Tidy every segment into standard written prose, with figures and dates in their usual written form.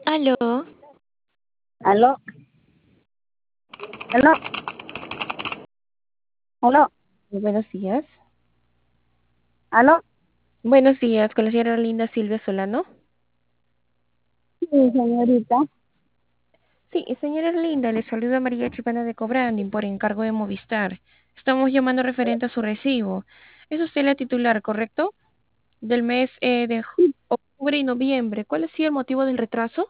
Aló, Aló, aló, aló, buenos días. aló. Buenos días, con la señora Linda Silvia Solano. Sí, señorita. Sí, señora Linda, le saluda María Chipana de Cobranding por encargo de Movistar. Estamos llamando referente a su recibo. Es usted la titular, ¿correcto? Del mes de octubre y noviembre. ¿Cuál ha sido el motivo del retraso?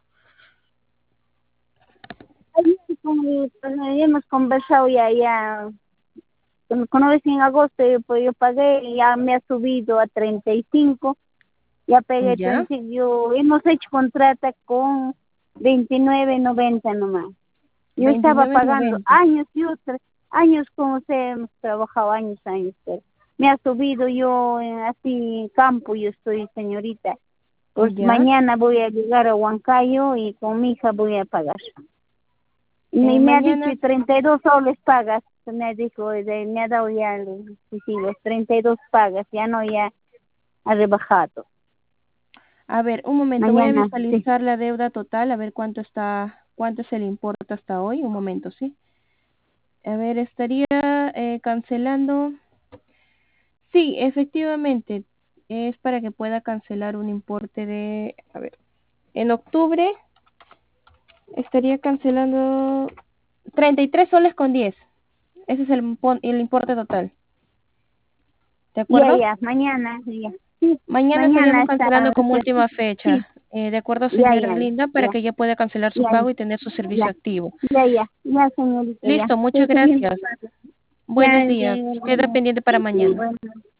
Ayer hemos conversado ya, como ves en agosto, yo pagué y ya me ha subido a 35, ya pegué Ya, 30, hemos hecho contrato con 29.90 nomás. Yo estaba pagando 29.90. años años como usted hemos trabajado años, pero me ha subido yo así en campo, yo estoy señorita. Pues Ya, mañana voy a llegar a Huancayo y con mi hija voy a pagar. Y me ha dicho, mañana. y 32 soles pagas. Me ha dicho, me ha dado ya los 32 pagas, ya no, ya ha rebajado. A ver, un momento, voy a Mañana, sí. visualizar la deuda total, a ver cuánto está, cuánto es el importe hasta hoy. Un momento, ¿sí? A ver, estaría cancelando. Sí, efectivamente, es para que pueda cancelar un importe de, a ver, en octubre estaría cancelando 33 soles con 10. Ese es el importe total, ¿de Ya, acuerdo? ya, mañana, ya. Sí, Mañana mañana estaríamos está, cancelando como sí, última fecha, de acuerdo, ya, señora ya, Linda, para ya, que ella pueda cancelar su ya, pago y tener su ya, servicio activo. ya, señorita, ya. Listo, muchas Estoy bien, gracias. ya, Buenos días. Queda pendiente para mañana. bueno.